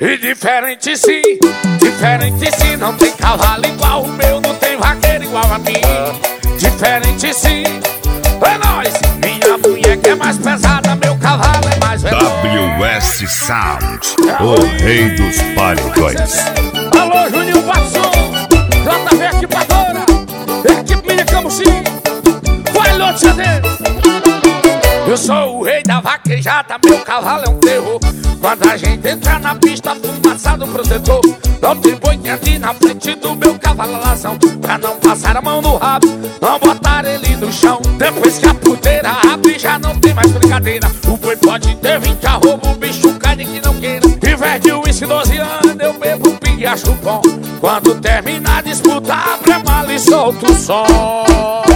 E diferente sim, não tem cavalo igual o meu, não tem vaqueiro igual a mim. Diferente sim, é nóis. Minha mulher que é mais pesada, meu cavalo é mais veloz. WS Sound, o rei dos paredões. Alô, Juninho Watson, JV Equipadora, equipe Mini Camusim, vai lote dele. Eu sou o rei da vaquejada, meu cavalo é um terror. Quando a gente entra na pista, fumaçado protetor. Não tem boi que ande na frente do meu cavalo alazão, pra não passar a mão no rabo, não botar ele no chão. Depois que a puteira abre, já não tem mais brincadeira. O boi pode ter 20 arroba, o bicho cai de que não queira. Inverte o uísque 12 anos, eu bebo um pingue e acho bom. Quando termina a disputa, abre a mala e solta o som.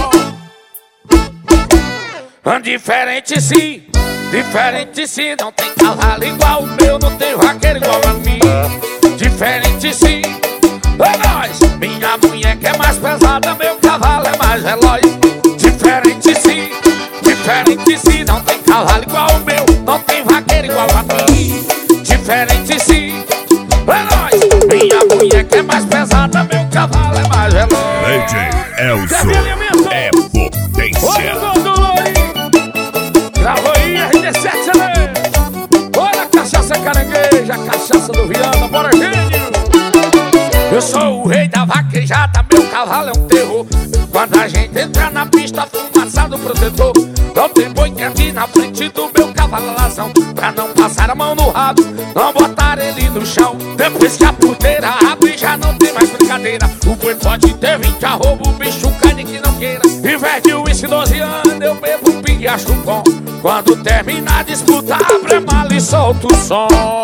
Diferente sim, não tem cavalo igual o meu, não tem vaqueiro igual a mim. Diferente sim, é nóis. Minha mulher que é mais pesada, meu cavalo é mais veloz. Diferente sim, não tem cavalo igual o meu, não tem vaqueiro igual a mim. Diferente sim, é nóis. Minha mulher que é mais pesada, meu cavalo é mais veloz. DJ Elzo é potência. Gravou aí, RD7, né? Olha a cachaça carangueja, a cachaça do Viana, bora gênio! Eu sou o rei da vaquejada, meu cavalo é um terror. Quando a gente entra na pista, fumaçado protetor. Não tem boi que ande na frente do meu cavalo alazão, pra não passar a mão no rabo, não botar ele no chão. Depois que a puteira abre, já não tem mais brincadeira. O boi pode ter 20 arroba, o bicho cai de que não queira. Inverte o uísque 12 anos, eu bebo um pingue e acho bom. Quando termina a disputa, abre a mala e solta o som.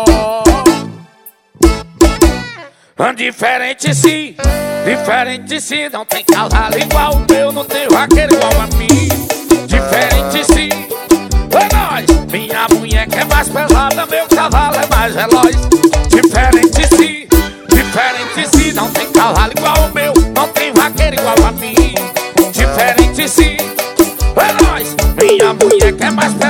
Diferente sim, não tem cavalo igual o meu, não tem vaqueiro igual a mim. Diferente sim, é nóis. Minha mulher que é mais pesada, meu cavalo é mais veloz. Diferente sim, não tem cavalo igual o meu, não tem vaqueiro igual a mim. Diferente sim, é nóis. Minha mulher que é mais pesada.